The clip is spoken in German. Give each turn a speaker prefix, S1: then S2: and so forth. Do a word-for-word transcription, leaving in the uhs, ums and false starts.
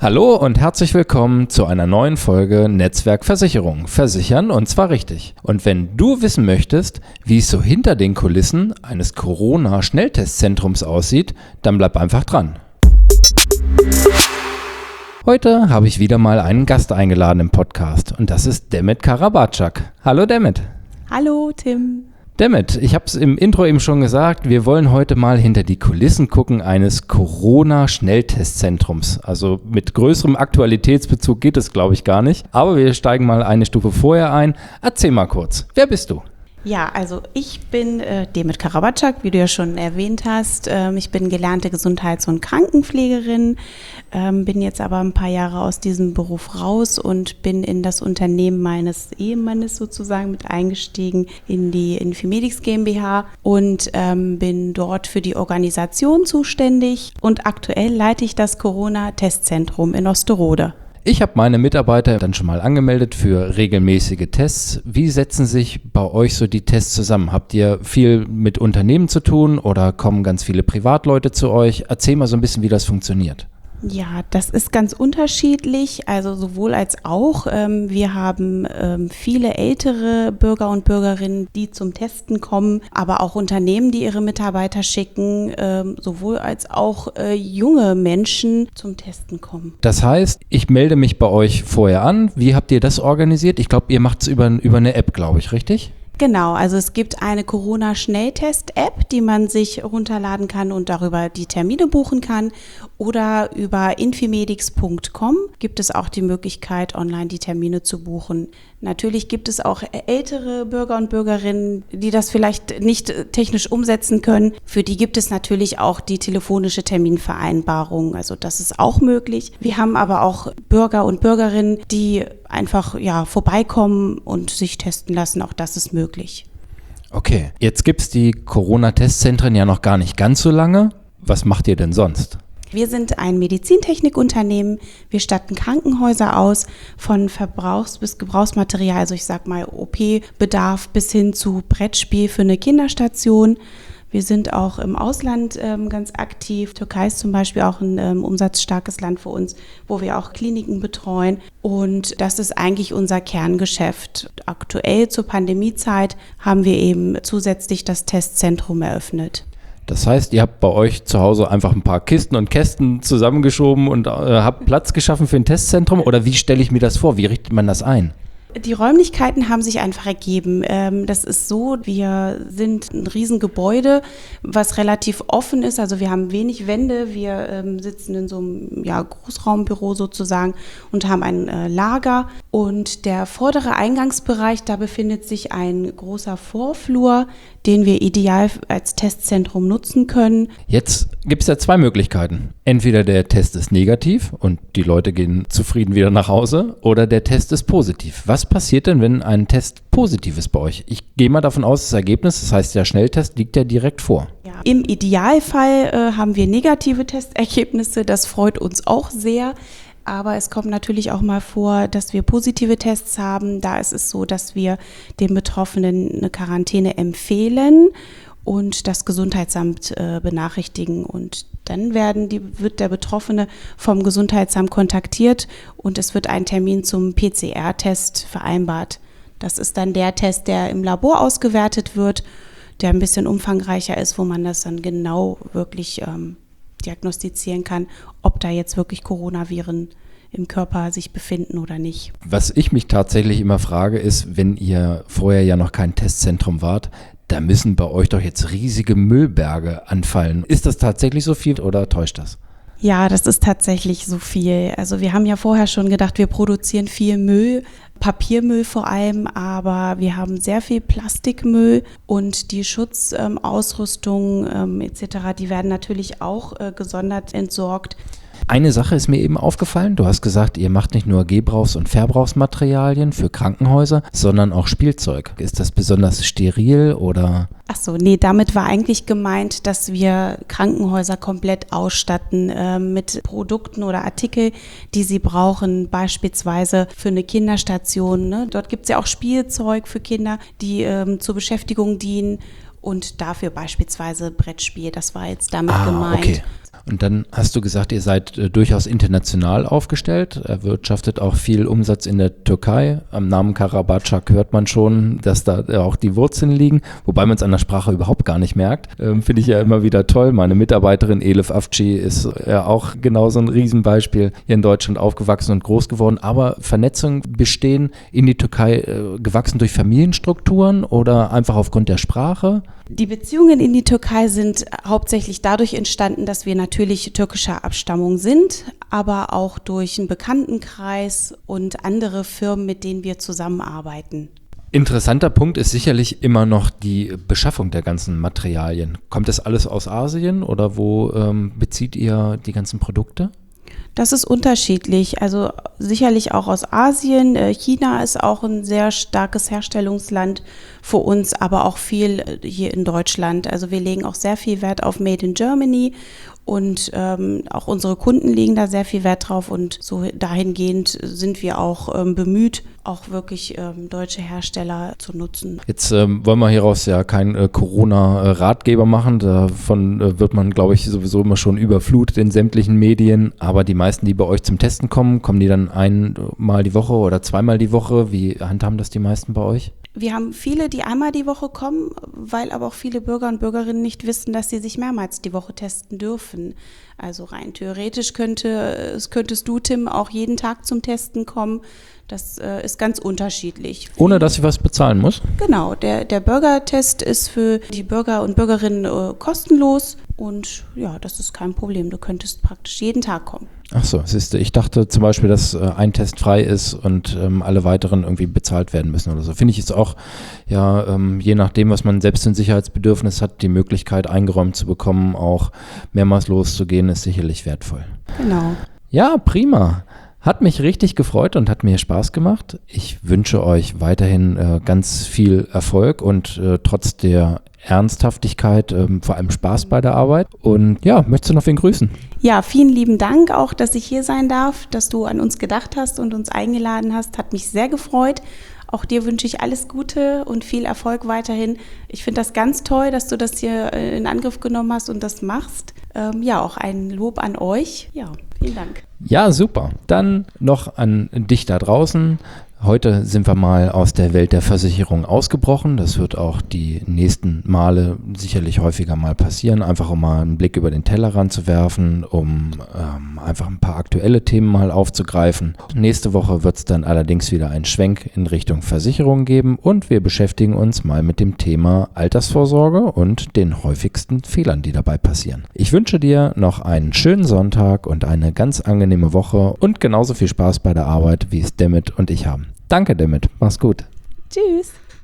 S1: Hallo und herzlich willkommen zu einer neuen Folge Netzwerk Versicherung. Versichern und zwar richtig. Und wenn du wissen möchtest, wie es so hinter den Kulissen eines Corona-Schnelltestzentrums aussieht, dann bleib einfach dran. Heute habe ich wieder mal einen Gast eingeladen im Podcast und das ist Demet Karabatschak. Hallo Demet.
S2: Hallo Tim.
S1: Demet, ich habe es im Intro eben schon gesagt, wir wollen heute mal hinter die Kulissen gucken eines Corona-Schnelltestzentrums. Also mit größerem Aktualitätsbezug geht es, glaube ich, gar nicht. Aber wir steigen mal eine Stufe vorher ein. Erzähl mal kurz, wer bist du?
S2: Ja, also ich bin äh, Demet Karabatschak, wie du ja schon erwähnt hast. Ähm, ich bin gelernte Gesundheits- und Krankenpflegerin, ähm, bin jetzt aber ein paar Jahre aus diesem Beruf raus und bin in das Unternehmen meines Ehemannes sozusagen mit eingestiegen, in die Infimedix GmbH und ähm, bin dort für die Organisation zuständig und aktuell leite ich das Corona-Testzentrum in Osterode.
S1: Ich habe meine Mitarbeiter dann schon mal angemeldet für regelmäßige Tests. Wie setzen sich bei euch so die Tests zusammen? Habt ihr viel mit Unternehmen zu tun oder kommen ganz viele Privatleute zu euch? Erzähl mal so ein bisschen, wie das funktioniert.
S2: Ja, das ist ganz unterschiedlich, also sowohl als auch. Ähm, wir haben ähm, viele ältere Bürger und Bürgerinnen, die zum Testen kommen, aber auch Unternehmen, die ihre Mitarbeiter schicken, ähm, sowohl als auch äh, junge Menschen zum Testen kommen.
S1: Das heißt, ich melde mich bei euch vorher an. Wie habt ihr das organisiert? Ich glaube, ihr macht es über, über eine App, glaube ich, richtig?
S2: Genau, also es gibt eine Corona-Schnelltest-App, die man sich runterladen kann und darüber die Termine buchen kann. Oder über infimedix punkt com gibt es auch die Möglichkeit, online die Termine zu buchen. Natürlich gibt es auch ältere Bürger und Bürgerinnen, die das vielleicht nicht technisch umsetzen können. Für die gibt es natürlich auch die telefonische Terminvereinbarung. Also das ist auch möglich. Wir haben aber auch Bürger und Bürgerinnen, die einfach ja, vorbeikommen und sich testen lassen. Auch das ist möglich.
S1: Okay, jetzt gibt es die Corona-Testzentren ja noch gar nicht ganz so lange. Was macht ihr denn sonst?
S2: Wir sind ein Medizintechnikunternehmen. Wir statten Krankenhäuser aus, von Verbrauchs- bis Gebrauchsmaterial, also ich sag mal O P-Bedarf bis hin zu Brettspiel für eine Kinderstation. Wir sind auch im Ausland ähm, ganz aktiv. Türkei ist zum Beispiel auch ein ähm, umsatzstarkes Land für uns, wo wir auch Kliniken betreuen. Und das ist eigentlich unser Kerngeschäft. Aktuell zur Pandemiezeit haben wir eben zusätzlich das Testzentrum eröffnet.
S1: Das heißt, ihr habt bei euch zu Hause einfach ein paar Kisten und Kästen zusammengeschoben und äh, habt Platz geschaffen für ein Testzentrum? Oder wie stelle ich mir das vor? Wie richtet man das ein?
S2: Die Räumlichkeiten haben sich einfach ergeben. Das ist so, wir sind ein Riesengebäude, was relativ offen ist. Also wir haben wenig Wände. Wir sitzen in so einem ja, Großraumbüro sozusagen und haben ein Lager. Und der vordere Eingangsbereich, da befindet sich ein großer Vorflur, den wir ideal als Testzentrum nutzen können.
S1: Jetzt gibt es ja zwei Möglichkeiten. Entweder der Test ist negativ und die Leute gehen zufrieden wieder nach Hause oder der Test ist positiv. Was passiert denn, wenn ein Test positiv ist bei euch? Ich gehe mal davon aus, das Ergebnis, das heißt der Schnelltest, liegt ja direkt vor.
S2: Ja. Im Idealfall äh, haben wir negative Testergebnisse, das freut uns auch sehr. Aber es kommt natürlich auch mal vor, dass wir positive Tests haben. Da ist es so, dass wir den Betroffenen eine Quarantäne empfehlen und das Gesundheitsamt äh, benachrichtigen. Und dann werden die, wird der Betroffene vom Gesundheitsamt kontaktiert und es wird ein Termin zum P C R-Test vereinbart. Das ist dann der Test, der im Labor ausgewertet wird, der ein bisschen umfangreicher ist, wo man das dann genau wirklich ähm, diagnostizieren kann, ob da jetzt wirklich Coronaviren im Körper sich befinden oder nicht.
S1: Was ich mich tatsächlich immer frage, ist, wenn ihr vorher ja noch kein Testzentrum wart, da müssen bei euch doch jetzt riesige Müllberge anfallen. Ist das tatsächlich so viel oder täuscht das?
S2: Ja, das ist tatsächlich so viel. Also wir haben ja vorher schon gedacht, wir produzieren viel Müll, Papiermüll vor allem, aber wir haben sehr viel Plastikmüll und die Schutzausrüstung ähm, et cetera, die werden natürlich auch äh, gesondert entsorgt.
S1: Eine Sache ist mir eben aufgefallen. Du hast gesagt, ihr macht nicht nur Gebrauchs- und Verbrauchsmaterialien für Krankenhäuser, sondern auch Spielzeug. Ist das besonders steril oder?
S2: Ach so, nee, damit war eigentlich gemeint, dass wir Krankenhäuser komplett ausstatten äh, mit Produkten oder Artikel, die sie brauchen, beispielsweise für eine Kinderstation. Ne? Dort gibt es ja auch Spielzeug für Kinder, die ähm, zur Beschäftigung dienen und dafür beispielsweise Brettspiel. Das war jetzt damit
S1: ah,
S2: gemeint.
S1: Okay. Und dann hast du gesagt, ihr seid äh, durchaus international aufgestellt, erwirtschaftet auch viel Umsatz in der Türkei. Am Namen Karabacak hört man schon, dass da äh, auch die Wurzeln liegen, wobei man es an der Sprache überhaupt gar nicht merkt. Ähm, Finde ich ja immer wieder toll. Meine Mitarbeiterin Elif Afci ist ja auch genauso ein Riesenbeispiel, hier in Deutschland aufgewachsen und groß geworden. Aber Vernetzungen bestehen in die Türkei äh, gewachsen durch Familienstrukturen oder einfach aufgrund der Sprache?
S2: Die Beziehungen in die Türkei sind hauptsächlich dadurch entstanden, dass wir natürlich türkischer Abstammung sind, aber auch durch einen Bekanntenkreis und andere Firmen, mit denen wir zusammenarbeiten.
S1: Interessanter Punkt ist sicherlich immer noch die Beschaffung der ganzen Materialien. Kommt das alles aus Asien oder wo ähm, bezieht ihr die ganzen Produkte?
S2: Das ist unterschiedlich, also sicherlich auch aus Asien. China ist auch ein sehr starkes Herstellungsland für uns, aber auch viel hier in Deutschland. Also wir legen auch sehr viel Wert auf Made in Germany und ähm, auch unsere Kunden legen da sehr viel Wert drauf und so dahingehend sind wir auch ähm, bemüht, auch wirklich ähm, deutsche Hersteller zu nutzen.
S1: Jetzt ähm, wollen wir hieraus ja keinen äh, Corona-Ratgeber machen, davon äh, wird man, glaube ich, sowieso immer schon überflutet in sämtlichen Medien, aber die meisten, die bei euch zum Testen kommen, kommen die dann einmal die Woche oder zweimal die Woche? Wie handhaben das die meisten bei euch?
S2: Wir haben viele, die einmal die Woche kommen, weil aber auch viele Bürger und Bürgerinnen nicht wissen, dass sie sich mehrmals die Woche testen dürfen. Also rein theoretisch könnte, könntest du, Tim, auch jeden Tag zum Testen kommen. Das äh, ist ganz unterschiedlich.
S1: Ohne, dass ich was bezahlen muss?
S2: Genau, der, der Bürgertest ist für die Bürger und Bürgerinnen äh, kostenlos und ja, das ist kein Problem. Du könntest praktisch jeden Tag kommen.
S1: Ach so, siehst du, ich dachte zum Beispiel, dass äh, ein Test frei ist und ähm, alle weiteren irgendwie bezahlt werden müssen oder so. Finde ich jetzt auch, ja, ähm, je nachdem, was man selbst ein Sicherheitsbedürfnis hat, die Möglichkeit eingeräumt zu bekommen, auch mehrmals loszugehen, ist sicherlich wertvoll.
S2: Genau.
S1: Ja, prima. Hat mich richtig gefreut und hat mir Spaß gemacht. Ich wünsche euch weiterhin äh, ganz viel Erfolg und äh, trotz der Ernsthaftigkeit, ähm, vor allem Spaß bei der Arbeit. Und ja, möchtest du noch wen grüßen?
S2: Ja, vielen lieben Dank auch, dass ich hier sein darf, dass du an uns gedacht hast und uns eingeladen hast. Hat mich sehr gefreut. Auch dir wünsche ich alles Gute und viel Erfolg weiterhin. Ich finde das ganz toll, dass du das hier in Angriff genommen hast und das machst. Ähm, ja, auch ein Lob an euch. Ja, vielen Dank.
S1: Ja, super. Dann noch an dich da draußen. Heute sind wir mal aus der Welt der Versicherung ausgebrochen. Das wird auch die nächsten Male sicherlich häufiger mal passieren, einfach um mal einen Blick über den Tellerrand zu werfen, um ähm, einfach ein paar aktuelle Themen mal aufzugreifen. Nächste Woche wird es dann allerdings wieder einen Schwenk in Richtung Versicherung geben und wir beschäftigen uns mal mit dem Thema Altersvorsorge und den häufigsten Fehlern, die dabei passieren. Ich wünsche dir noch einen schönen Sonntag und eine ganz angenehme Woche und genauso viel Spaß bei der Arbeit, wie es Demet und ich haben. Danke, Demet. Mach's gut.
S2: Tschüss.